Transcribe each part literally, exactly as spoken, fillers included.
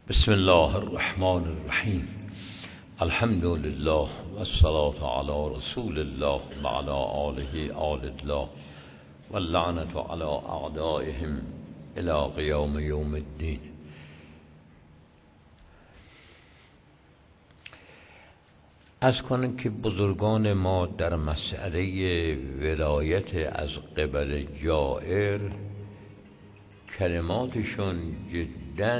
بسم الله الرحمن الرحیم. الحمد لله و الصلاة علی رسول الله و علی آله آل الله و اللعنة علی اعدائهم الی قیام یوم الدین. از کنم که بزرگان ما در مسئله ولایت از قبل جائر کلماتشون جداً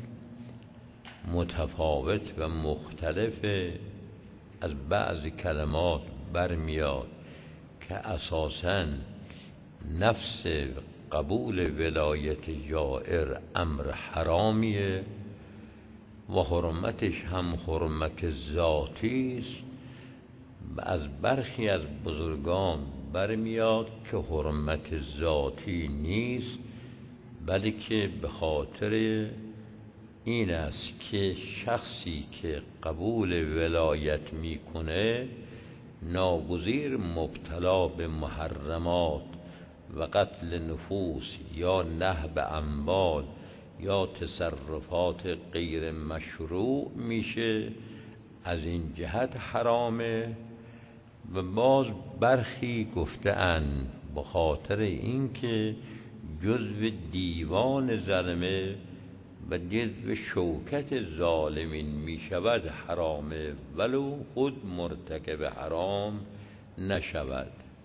متفاوت و مختلف. از بعض کلمات برمیاد که اساساً نفس قبول ولایت جائر امر حرامیه و حرمتش هم حرمت ذاتی است. از برخی از بزرگان برمیاد که حرمت ذاتی نیست، بلکه به خاطر این است که شخصی که قبول ولایت میکنه ناگزیر مبتلا به محرمات و قتل نفوس یا نهب اموال یا تصرفات غیر مشروع میشه. از این جهت حرامه. و باز برخی گفته‌اند به خاطر اینکه جزو دیوان ظلمه و جزو شوکت ظالمین می شود حرامه، ولو خود مرتکب حرام نشود.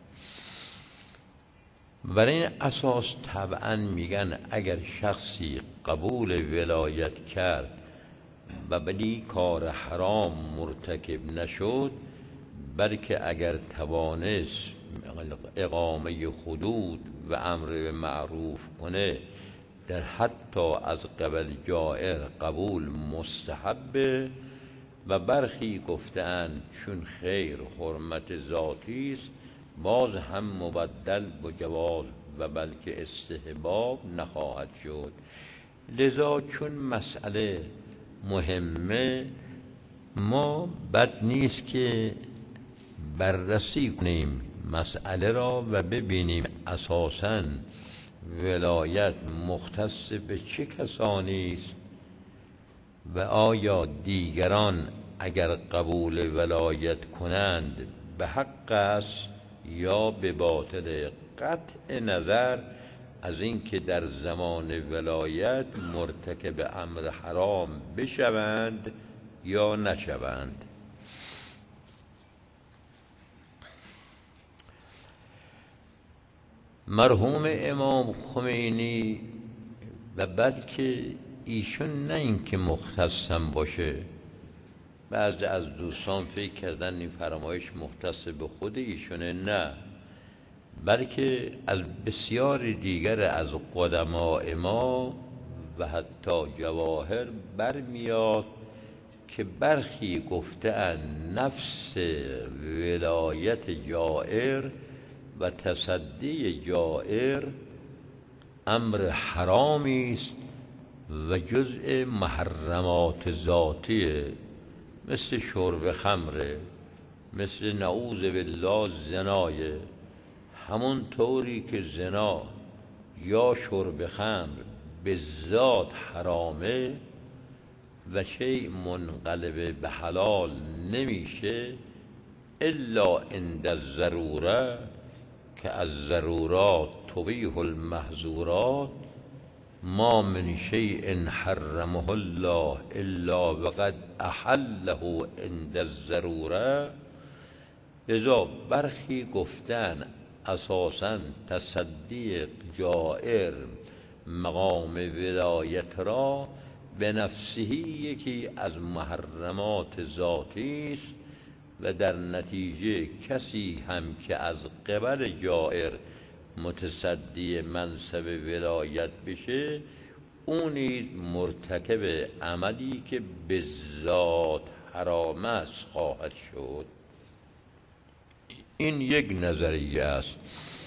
بر این اساس طبعا میگن اگر شخصی قبول ولایت کرد و بدی کار حرام مرتکب نشد، بلکه اگر توانست اقامه حدود و امر به معروف کنه، در حتی از قبل جائر قبول مستحبه. و برخی گفته‌اند چون خیر حرمت ذاتی است، باز هم مبدل به جواز و بلکه استحباب نخواهد شد. لذا چون مسئله مهمه، ما بد نیست که بررسی کنیم مسئله را و ببینیم اساساً ولایت مختص به چه کسانی است و آیا دیگران اگر قبول ولایت کنند به حق است یا به باطل. قطع نظر از اینکه در زمان ولایت مرتکب امر حرام بشوند یا نشوند. مرحوم امام خمینی و بلکه ایشون نه اینکه مختصم باشه، بعضی از دوستان فکر کردن این فرمایش مختص به خود ایشونه، نه، بلکه از بسیار دیگر از قدماء ما و حتی جواهر برمیاد که برخی گفته‌اند نفس ولایت جائر و تصدی جائر امر حرامی است و جزء محرمات ذاتیه، مثل شرب خمره، مثل نعوذ بالله زنایه. همون طوری که زنا یا شرب خمر به ذات حرامه و شیء منقلب به حلال نمیشه الا عند الضروره، که از ضرورات تبیح المحظورات. ما من شیء حرمه الله الا وقد احله عند الضروره. لذا برخی گفتن اساساً تصدی جائر مقام ولایت را به نفسه یکی از محرمات ذاتی است و در نتیجه کسی هم که از قبل جائر متصدی منصب ولایت بشه، اون نیز مرتکب عملی که به ذات حرام است خواهد شد. این یک نظریه است.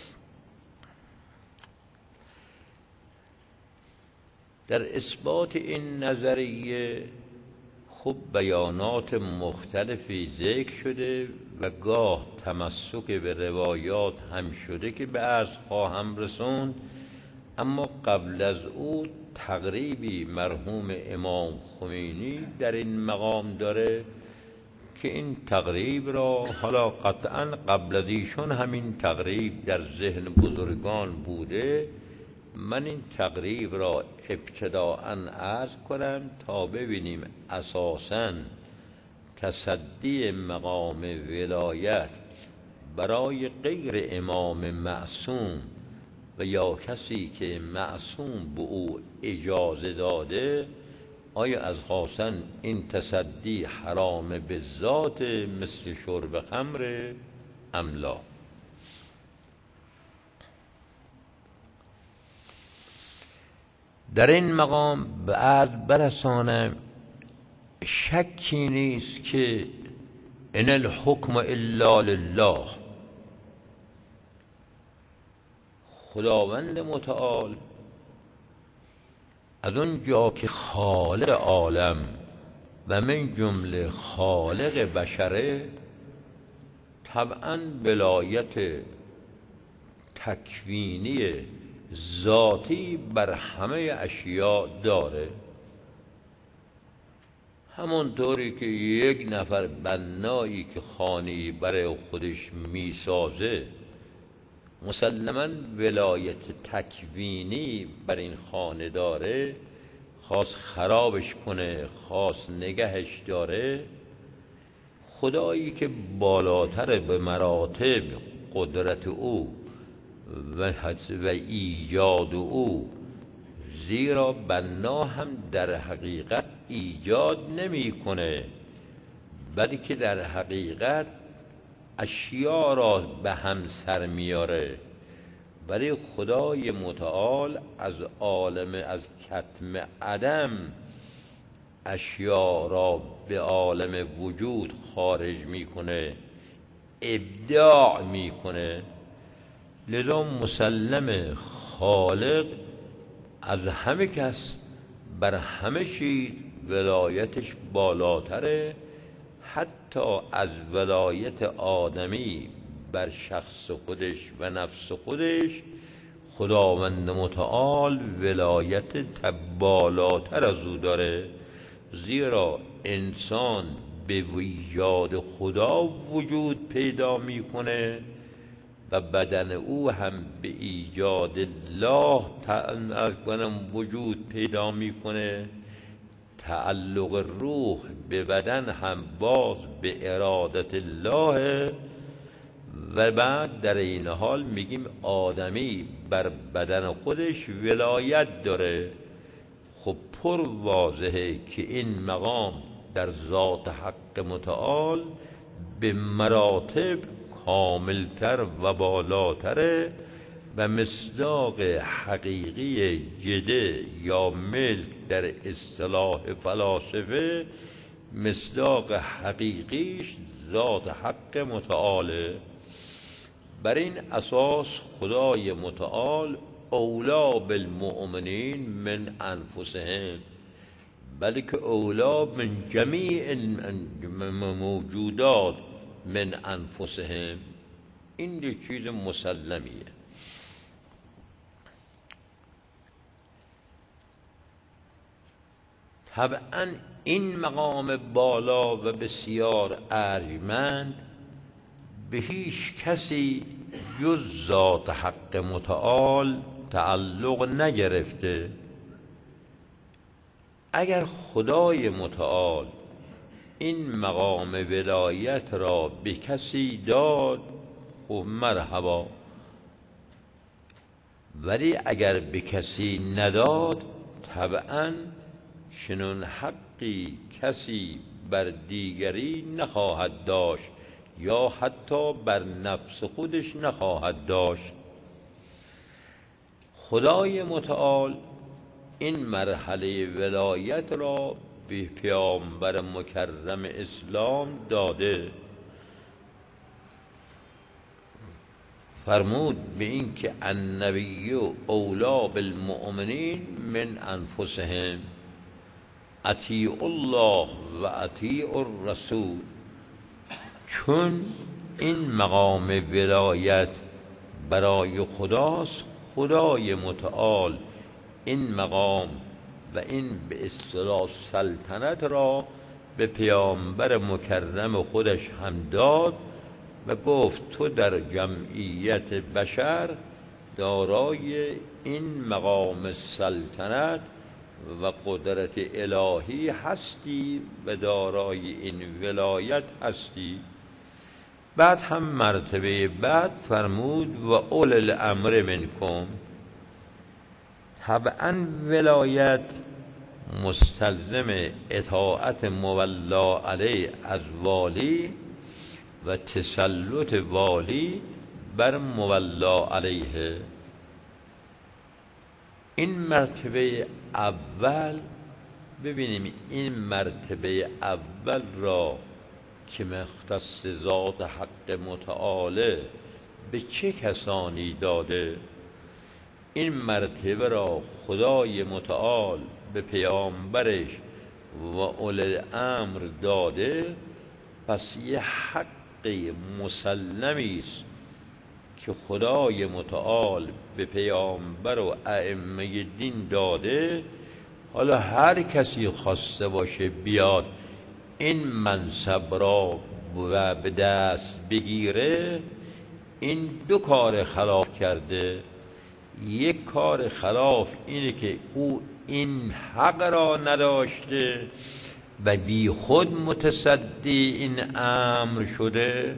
در اثبات این نظریه خب بیانات مختلفی ذکر شده و گاه تمسک به روایات هم شده که به عرض خواهم رسوند، اما قبل از او تقریبی مرحوم امام خمینی در این مقام داره که این تقریب را حالا قطعا قبل از ایشون همین تقریب در ذهن بزرگان بوده. من این تقریب را ابتداءً عرض کنم تا ببینیم اساساً تصدی مقام ولایت برای غیر امام معصوم و یا کسی که معصوم به او اجازه داده، آیا از خاصن این تصدی حرام به ذات مثل شرب خمر ام لا؟ در این مقام به عرض برسانم شکی نیست که ان الحکم الا لله، خداوند متعال از اون جا که خالق عالم و من جمله خالق بشره، طبعا ولایت تکوینی ذاتی بر همه اشیاء داره. همونطوری که یک نفر بنایی که خانه‌ای برای خودش میسازه مسلماً ولایت تکوینی بر این خانه داره، خواست خرابش کنه خواست نگهش داره، خدایی که بالاتر به مراتب قدرت او و و ایجاد او، زیرا بنا هم در حقیقت ایجاد نمی کنه بلکه در حقیقت اشیا را به هم سر میاره. ولی خدای متعال از عالم از کتم عدم اشیا را به عالم وجود خارج میکنه، ابداع میکنه. لذا مسلم خالق از همه کس بر همه چیز ولایتش بالاتره، حتی از ولایت آدمی بر شخص خودش و نفس خودش خداوند متعال ولایت بالاتر از او داره، زیرا انسان به ایجاد خدا وجود پیدا میکنه و بدن او هم به ایجاد الله وجود پیدا میکنه. تعلق روح به بدن هم باز به ارادت الله و بعد در این حال میگیم آدمی بر بدن خودش ولایت داره. خب پر واضحه که این مقام در ذات حق متعال به مراتب کاملتر و بالاتره و مصداق حقیقی جده یا ملک در اصطلاح فلاسفه، مصداق حقیقیش ذات حق متعاله. بر این اساس خدای متعال اولا بالمؤمنین من انفسهم، بلکه اولا من جمیع موجودات من انفسهم. این یک چیز مسلمیه. طبعا این مقام بالا و بسیار ارجمند به هیچ کسی جز ذات حق متعال تعلق نگرفته. اگر خدای متعال این مقام ولایت را به کسی داد خب مرحبا، ولی اگر به کسی نداد طبعا چنون حقی کسی بر دیگری نخواهد داشت یا حتی بر نفس خودش نخواهد داشت. خدای متعال این مرحله ولایت را به پیامبر مکرم اسلام داده. فرمود به این که النبی اولا بالمؤمنین من انفسهم، اطیعوا الله و اطیعوا الرسول. چون این مقام ولایت برای خداست، خدای متعال این مقام و این به اصطلاح سلطنت را به پیامبر مکرم خودش هم داد و گفت تو در جمعیت بشر دارای این مقام سلطنت و قدرت الهی هستی و دارای این ولایت هستی. بعد هم مرتبه بعد فرمود و اول الامر منکم. طبعا ولایت مستلزم اطاعت مولا علیه از والی و تسلط والی بر مولا علیه. این مرتبه اول، ببینیم این مرتبه اول را که مختص ذات حق متعاله به چه کسانی داده؟ این مرتبه را خدای متعال به پیامبرش و اولی الامر داده. پس یه حق مسلمی است که خدای متعال به پیامبر و ائمه دین داده. حالا هر کسی خواسته باشه بیاد این منصب را و به دست بگیره، این دو کار خلاف کرده. یک کار خلاف اینه که او این حق را نداشته و بی خود متصدی این امر شده.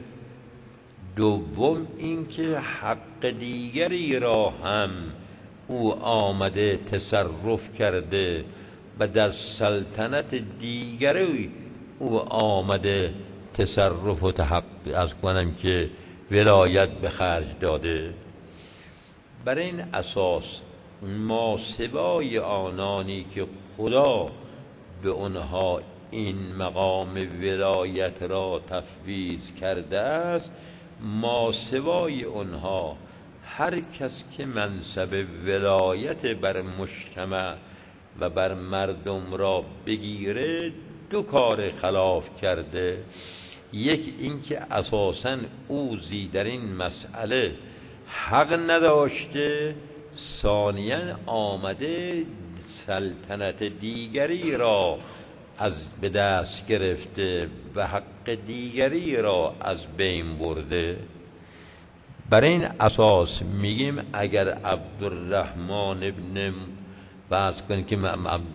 دوم اینکه حق دیگری را هم او آمده تصرف کرده و در سلطنت دیگری او آمده تصرف و تحقق از کنم که ولایت به خرج داده. بر این اساس ما سوای آنانی که خدا به اونها این مقام ولایت را تفویض کرده است، ما سوای اونها هر کس که منصب ولایت بر مجتمع و بر مردم را بگیره دو کار خلاف کرده. یک اینکه اساساً او زی در این مسئله حق نداشته، ثانیاً آمده سلطنت دیگری را از به دست گرفته و حق دیگری را از بین برده. بر این اساس میگیم اگر عبدالرحمن ابن فرض کنید که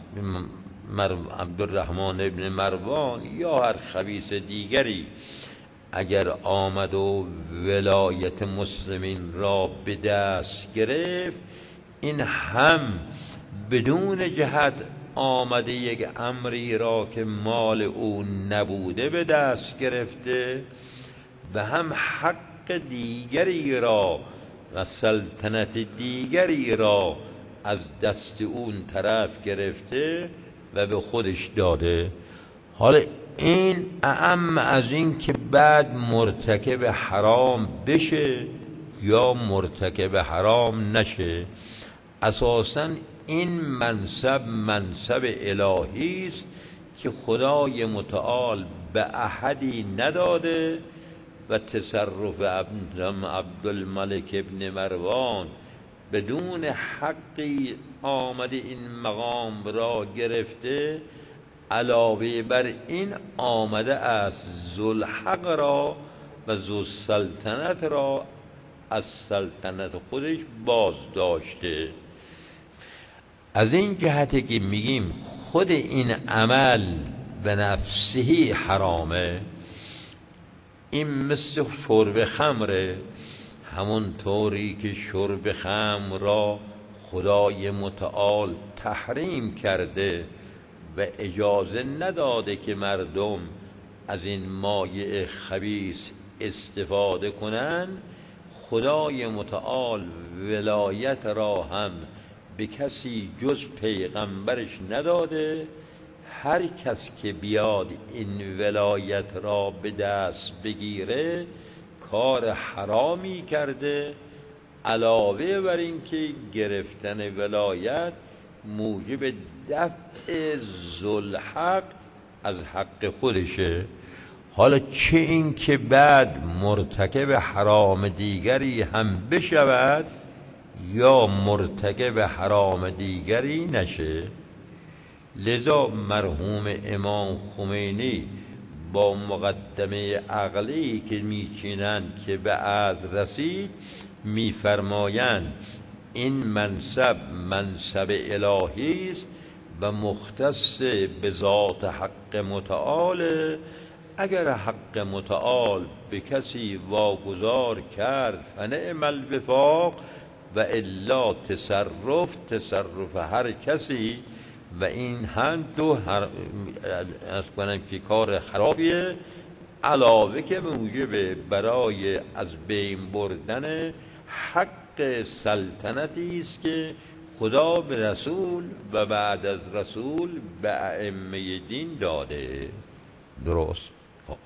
عبدالرحمن ابن مروان یا هر خبیث دیگری اگر آمد و ولایت مسلمین را به دست گرفت، این هم بدون جهت آمده یک امری را که مال او نبوده به دست گرفته و هم حق دیگری را و سلطنت دیگری را از دست اون طرف گرفته و به خودش داده. حالا این اعم از این که بعد مرتکب حرام بشه یا مرتکب حرام نشه. اساساً این منصب منصب الهی است که خدای متعال به احدی نداده و تصرف عبدالملک ابن مروان بدون حقی آمده این مقام را گرفته. علاوه بر این آمده است ذوالحق را و ذوالسلطنت را از سلطنت خودش باز داشته. از این جهتی که میگیم خود این عمل به نفسه حرامه، این مثل شرب خمره. همون طوری که شرب خمر را خدای متعال تحریم کرده و اجازه نداده که مردم از این مایع خبیث استفاده کنن، خدای متعال ولایت را هم به کسی جز پیغمبرش نداده. هر کس که بیاد این ولایت را به دست بگیره کار حرامی کرده، علاوه بر این که گرفتن ولایت موجب دفع ذوالحق از حق خودشه. حالا چه این که بعد مرتکب حرام دیگری هم بشود یا مرتکب حرام دیگری نشه. لذا مرحوم امام خمینی با مقدمه عقلی که میچینند که به از رسید میفرمایند این منصب منصب الهی است و مختص به ذات حق متعال. اگر حق متعال به کسی واگذار کرد فنعم الوفاق و الا تصرف تصرف هر کسی و این هم دو هر از کنم که کار خرابیه، علاوه که موجب برای از بین بردن حق سلطنتی است که خدا به رسول و بعد از رسول به ائمه دین داده. درست. خب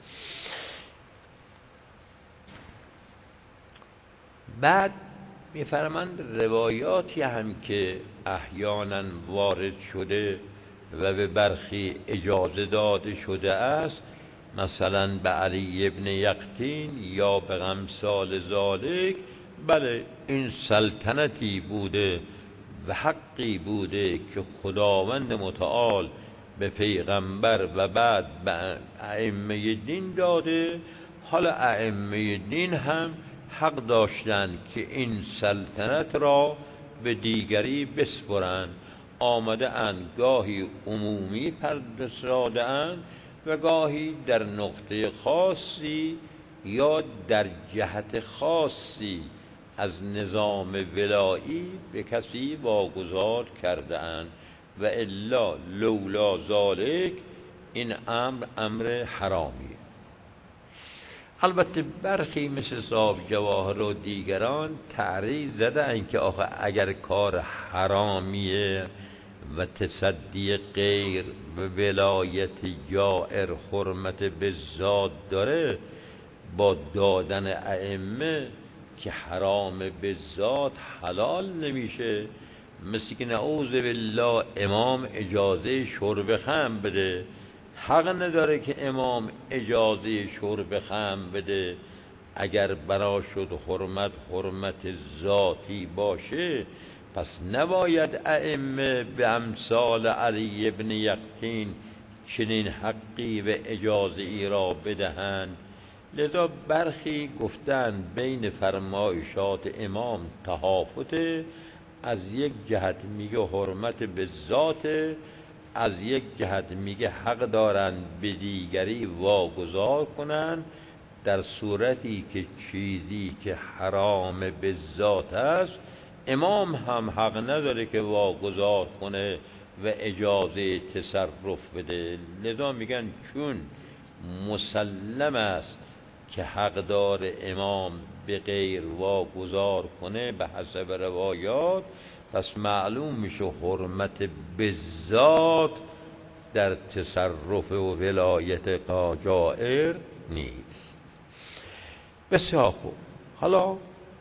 بعد میفرمند روایاتی هم که احیانا وارد شده و به برخی اجازه داده شده است، مثلا به علی ابن یقطین یا به غمثال ذالک، بله این سلطنتی بوده و حقی بوده که خداوند متعال به پیغمبر و بعد به ائمه دین داده. حالا ائمه دین هم حق داشتند که این سلطنت را به دیگری بسپرند. آمده اند گاهی عمومی پرداخته اند و گاهی در نقطه خاصی یا در جهت خاصی از نظام ولایی به کسی واگذار کرده اند و الا لولا ذالک این امر امر حرامی. البته برخی مثل صاحب جواهر و دیگران تعریض زده این که آخه اگر کار حرامیه و تصدی غیر و ولایت جائر حرمت به ذات داره، با دادن ائمه که حرام به ذات حلال نمیشه. مثل که نعوذ بالله امام اجازه شرب خمر بده، حق نداره که امام اجازه شرب خمر بده. اگر بنا شد حرمت حرمت ذاتی باشه، پس نباید ائمه به امثال علی ابن یقطین چنین حقی و اجازه ای را بدهند. لذا برخی گفتند بین فرمایشات امام تهافته، از یک جهت میگه حرمت به ذات، از یک جهت میگه حق دارند به دیگری واگذار کنند، در صورتی که چیزی که حرام به ذات است امام هم حق نداره که واگذار کنه و اجازه تصرف بده. لذا میگن چون مسلم است که حق دار امام به غیر واگذار کنه به حسب روایات، پس معلوم میشه حرمت به ذات در تصرف و ولایت قاجائر نیست. بسیار خوب. حالا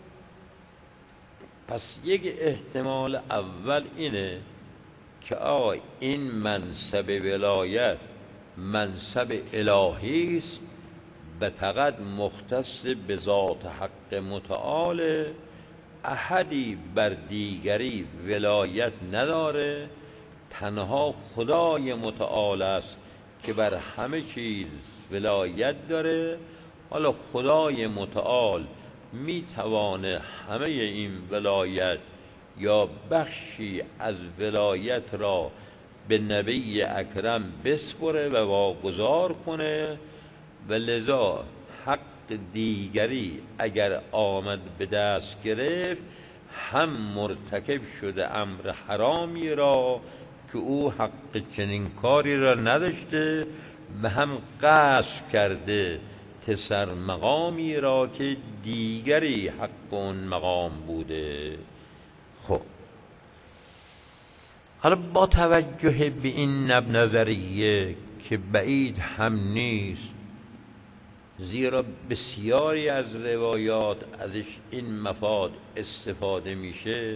پس یک احتمال اول اینه که آ این منصب ولایت منصب الهی است و فقط مختص به ذات حق متعال، احدی بر دیگری ولایت نداره، تنها خدای متعال است که بر همه چیز ولایت داره. حالا خدای متعال می توانه همه این ولایت یا بخشی از ولایت را به نبی اکرم بسپره و واگذار کنه، و لذا حق دیگری اگر آمد به دست گرفت هم مرتکب شده امر حرامی را که او حق چنین کاری را نداشته و هم قصد کرده تسر مقامی را که دیگری حق اون مقام بوده. خب حالا با توجه به این نظریه که بعید هم نیست، زیرا بسیاری از روایات ازش این مفاد استفاده میشه،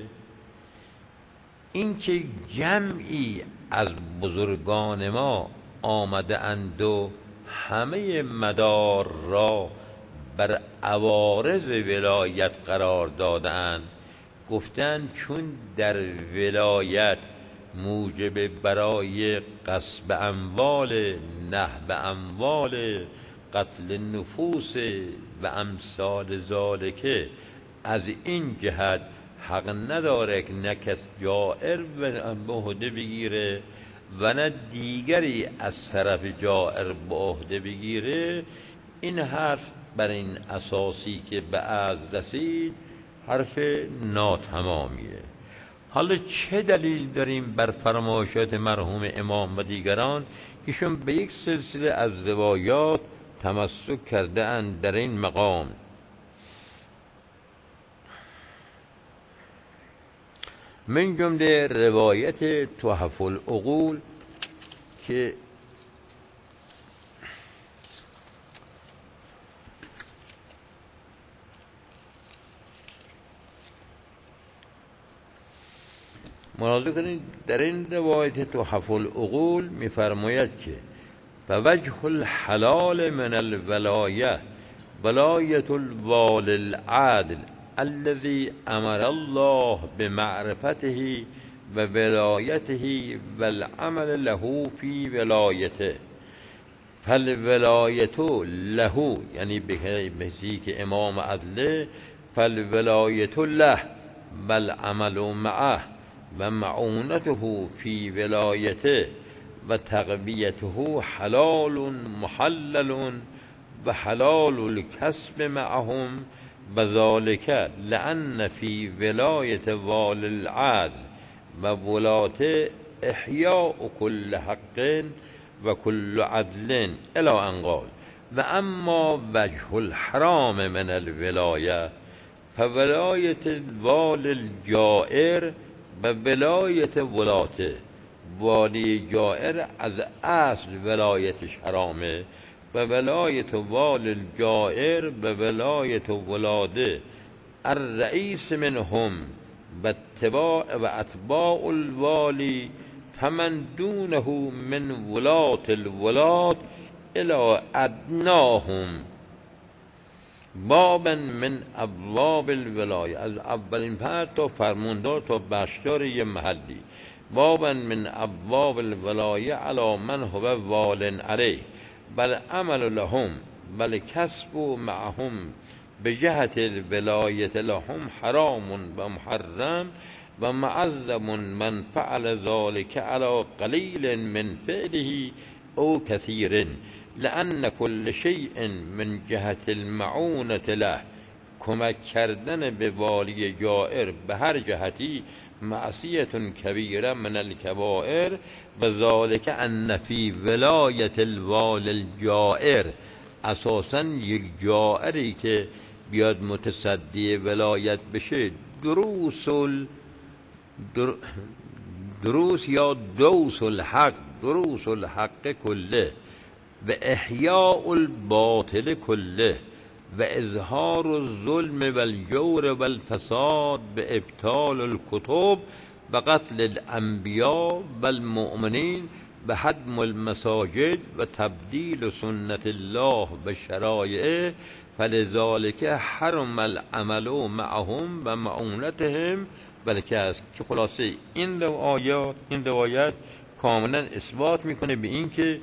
اینکه جمعی از بزرگان ما آمده اند و همه مدار را بر عوارض ولایت قرار دادند. گفتند چون در ولایت موجب برای غصب اموال، نهب اموال، قتل نفوس و امثال ذالکه. از این جهت حق نداره که نه کس جائر به عهده بگیره و نه دیگری از طرف جائر به عهده بگیره. این حرف بر این اساسی که به از رسید حرف ناتمامیه. حالا چه دلیل داریم بر فرمایشات مرحوم امام و دیگران؟ ایشون به یک سلسله از روایات تمسک کرده اند در این مقام. من جمله روایت تحف العقول که ملاحظه کنید در این روایت تحف العقول می‌فرماید که فوجه الحلال من الولایه ولایت الوال العادل الذي امر الله بمعرفته و ولایته و العمل له فی ولایته. فالولایت له یعنی به کسی که امام عدله، فالولایت له بل عمل معه و معونته فی ولایته و تقویته حلال محلل و حلال الکسب معهم و ذالک لأن فی ولایت وال العدل و ولاته احیاء کل حق و کل عدل الی ان قال و اما وجه الحرام من الولایه فولایت وال الجائر و ولایت ولاته. والی جائر از اصل ولایتش حرامه و ولایت وال الجائر و ولایت ولاده الرئیس منهم و اتباع و اتباع الوالی فمن دونه من ولات الولات الى ادناهم بابا من ابواب الولایه. از اولین فرد تا فرماندار تا بشدار یه محلی، بابا من ابواب الولایه علی من هو وال علیه بل عمل لهم بل کسب معهم به جهت الولایت لهم حرام و محرم و معظم من فعل ذلك علی قلیل من فعله او کثیر لأن کل شیء من جهت المعونة له، کمک کردن به والی جائر به هر جهتی معصیت کبیره من الکبائر و ذالک ان فی ولایت الوال الجائر. اساساً یک جائری که بیاد متصدی ولایت بشه دروس ال... در... دروس یا دوس الحق دروس الحق کله و احیاء الباطل کله و اظهار الظلم و الجور و الفساد به ابطال الکتب و قتل الانبیاء و المؤمنین و هدم المساجد و تبدیل سنت الله و شرایع فلذالک حرم العمل معهم و معونتهم بلکه است. که خلاصه این آیات این روایت کاملا اثبات میکنه به این که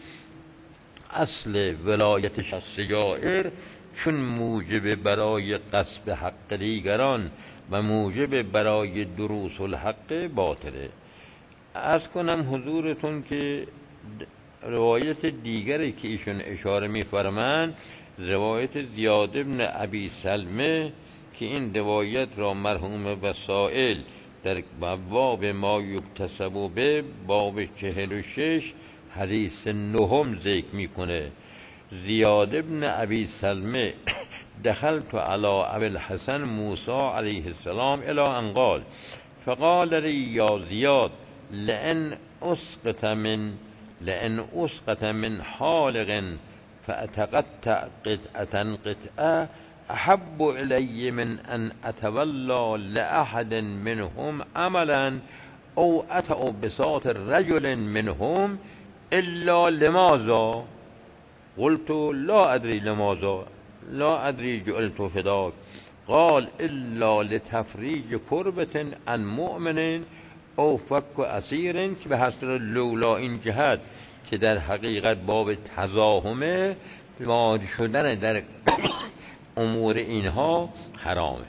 اصل ولایت شخص جائر چون موجب برای غصب حق دیگران و موجب برای دروس الحق باطله. عرض کنم حضورتون که روایت دیگری که ایشون اشاره می‌فرمایند روایت زیاد بن ابی سلمه که این روایت را مرحوم وسائل در باب ما یکتسب به باب چهل و شش حدیث نهم ذکر میکنه. زیاد بن ابی سلمه دخلت علی ابی الحسن موسی علیه السلام الی ان قال فقال لی یا زیاد لئن اسقط من لئن اسقط من حالق فاتقطع قطعه قطعه احب الی من ان اتولی لاحد منهم عملا او اتوا بساط رجل منهم الا لماذا قلت لا ادري لماذا لا ادري جعلت فداك قال الا لتفریج کربة عن مؤمن او فک و اسیرن که به حسر لولا این جهت که در حقیقت باب تزاهمه وارد شدن در امور اینها حرامه.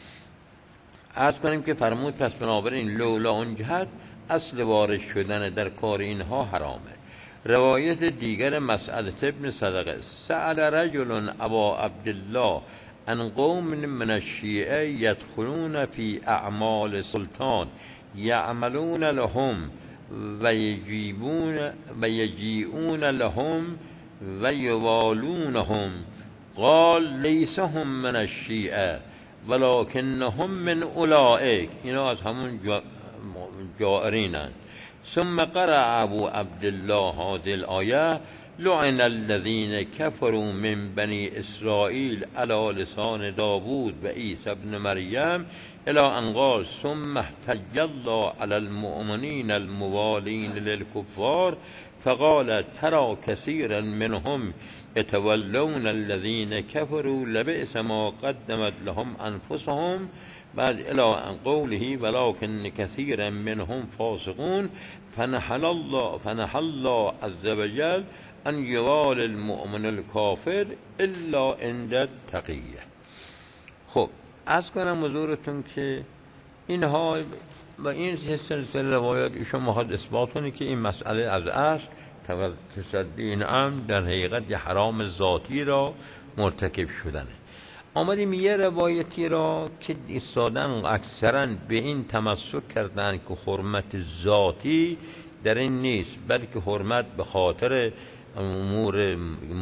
عرض کنیم که فرمود پس بنابراین لولا اون جهت اصل وارد شدن در کار اینها حرامه. روایت دیگر مسئله ابن صدقه سأل رجل ابا عبدالله ان قوم من الشیعه یدخلون فی اعمال سلطان یعملون لهم و یجیبون و یجیئون لهم و یوالونهم قال لیس هم من الشیعه ولکنهم من اولئک، اینا از همون جائرینند. ثم قرأ ابو عبدالله هذه الآیه لعن الذين كفروا من بني اسرائیل على لسان داوود و عیسی ابن مریم الى ان قال ثم احتج الله على المؤمنين الموالين للكفار فقال ترى كثيرا منهم يتولون الذين كفروا لبئس ما قدمت لهم انفسهم بعد الى ان قوله ولكن كثيرا منهم فاسقون فنحل الله فنحل الله عز وجل ان یوال المؤمن الکافر الا عند التقیه. خب عرض کنم حضورتون که اینها و این سلسله روایات ایشون میخواد اثبات کنه که این مسئله از اصل تصدی این امر در حقیقت یه حرام ذاتی را مرتکب شدنه. آمدیم یه روایتی را که ایستادن اکثرا به این تمسک کردن که حرمت ذاتی در این نیست، بلکه حرمت به خاطر امور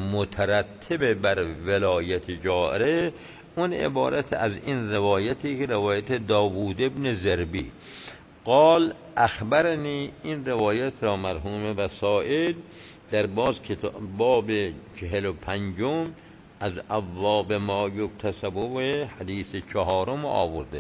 مترتب بر ولایت جائره، اون عبارت از این روایتی که روایت داوود ابن زربی قال اخبرنی، این روایت را مرحوم وسائل در باز کتاب باب چهل و پنجم از ابواب ما یکتسب و حدیث چهارم آورده.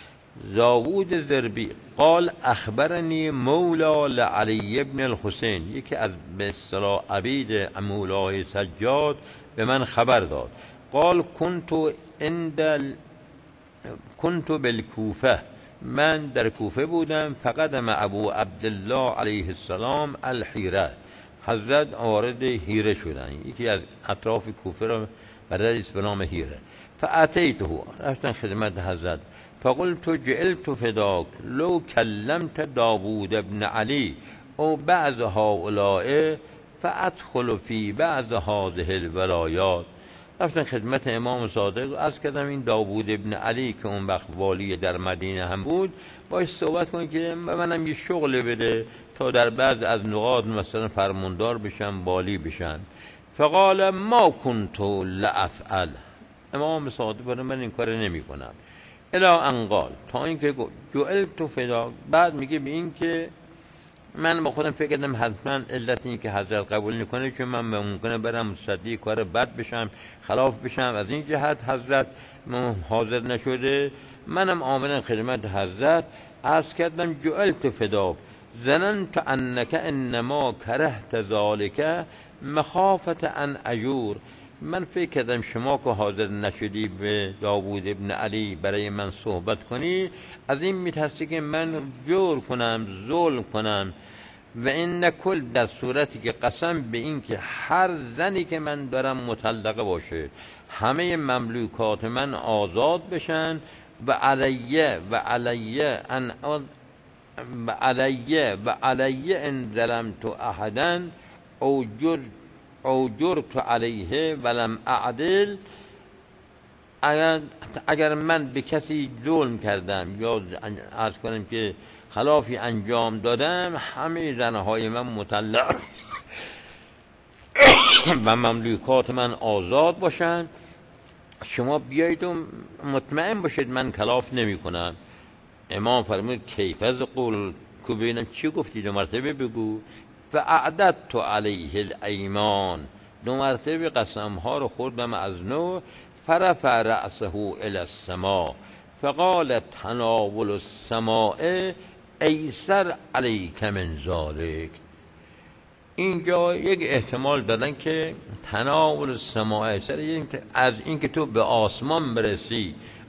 داوود زربی قال اخبرنی مولا لعلی ابن الحسین، یکی از به اصطلاح عبید مولای سجاد به من خبر داد. قال کنت عند ال... کنت بالکوفه، من در کوفه بودم. فقدم ابو عبدالله علیه السلام الحیره، حضرت وارد حیره شدن، یکی از اطراف کوفه را بلدی است به نام حیره. فاتیته، رفتن خدمت حضرت. فقلت جعلت فداک لو کلمت داوود ابن علی او بعض هؤلاء فادخل فی بعض هذه الولایات. رفتن خدمت امام صادق، از کردم این داوود ابن علی که اون وقت والی در مدینه هم بود، باش صحبت کن که منم یه شغل بده تا در بعض از نقاط مثلا فرماندار بشم، والی بشم. فقال ما کنت لافعل، امام صادق برای من این کار نمی کنم. الا ان قال، تا اینکه جعلت فدا، بعد میگه به این که من با خودم فکر کردم حتما علت این که حضرت قبول نکنه چون من ممکنه برم مصدی کار بد بشم، خلاف بشم، از این جهت حضرت حاضر نشده. منم آمدم خدمت حضرت، عرض کردم جعلت فدا ظننت انک انما کرهت ذالک مخافت ان اجور، من فکر کردم شما که حاضر نشدی به داوود ابن علی برای من صحبت کنی، از این میترسی که من جور کنم، ظلم کنم. و این کل، در صورتی که قسم به این که هر زنی که من دارم مطلقه باشه، همه مملوکات من آزاد بشن و علیه و علیه ان و علیه و علیه ان ظلمت احدا او جر او جرت علیه ولم اعدل، اگر, اگر من به کسی ظلم کردم یا عرض کنم که خلافی انجام دادم، همه زنهای من مطلق و مملوکات من آزاد باشن، شما بیایید و مطمئن باشید من خلاف نمی کنم. امام فرمود کیف از قول، که ببینم چی گفتی، دو مرتبه بگو. فاعددت علیه الایمان، دو مرتبه قسم ها رو خوردم از نو. فرفع رأسه الی السماء فقال تناول السماء ایسر علیک من ذلک. اینجا یک احتمال دادن که تناول السماء ایسر، از اینکه تو به آسمان برسی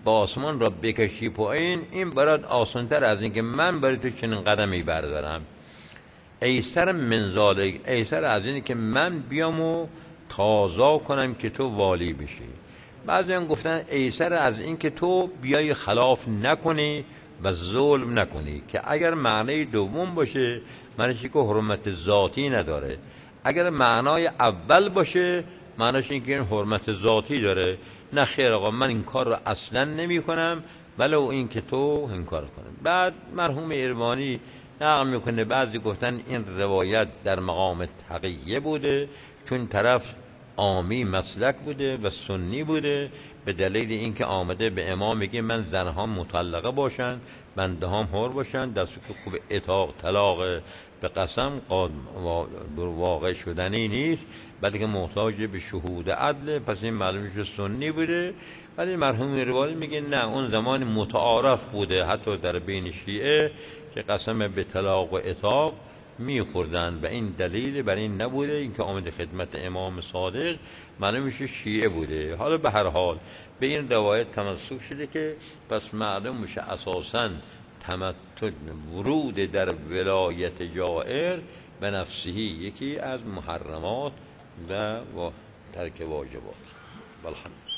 با آسمان را بکشی پایین، این برات آسان‌تر از این که من برای تو چنین قدمی بردارم. ایسر من ذالک، ایسر از این که من بیام و تقاضا کنم که تو والی بشی. بعضیان گفتن ایسر از این که تو بیای خلاف نکنی و ظلم نکنی، که اگر معنی دوم باشه معنیش که حرمت ذاتی نداره، اگر معنای اول باشه معنیش این که حرمت ذاتی داره. نه خیر آقا، من این کار رو اصلا نمی کنم ولو این که تو این کار کنم. بعد مرحوم ایروانی نقل میکنه بعضی گفتن این روایت در مقام تقیه بوده، چون طرف عامی مسلک بوده و سنی بوده، به دلیل اینکه آمده به امام میگه من زنها مطلقه باشن، بنده هم حر باشن، در صورتی که خوب اطاق طلاق به قسم واقع شدنی نیست، بلکه محتاج به شهود عدل، پس این معلوم شده سنی بوده. ولی مرحوم روایی میگه نه، اون زمان متعارف بوده حتی در بین شیعه که قسم به طلاق و اطاق میخوردن و این دلیل بر این نبوده اینکه آمده خدمت امام صادق معلوم میشه شیعه بوده. حالا به هر حال به این روایت تمسک شده که پس معلوم میشه اساساً تمتع ورود در ولایت جائر به نفسه یکی از محرمات و ترک واجبات. والحمد